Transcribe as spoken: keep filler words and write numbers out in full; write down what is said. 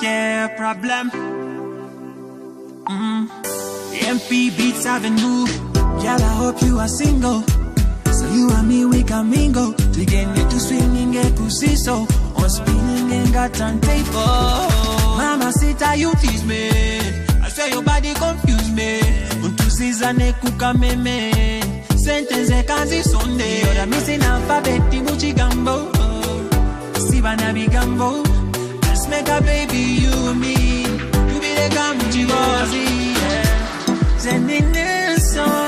yeah, problem. Mm. M P Beats Avenue. Girl, I hope you are single. So you and me, we can mingle. We can get to swinging, get to see so. On spinning and got on table. Mama, sit how you tease me. I swear your body confuse me. Untusizane kuka meme. Sentence kanzi Sunday. You're the missing alphabet, Timuchi Gambo. Sibana Bigambo. Let's make a baby, you and me. You be the Gamchi Bossy. Sending this song.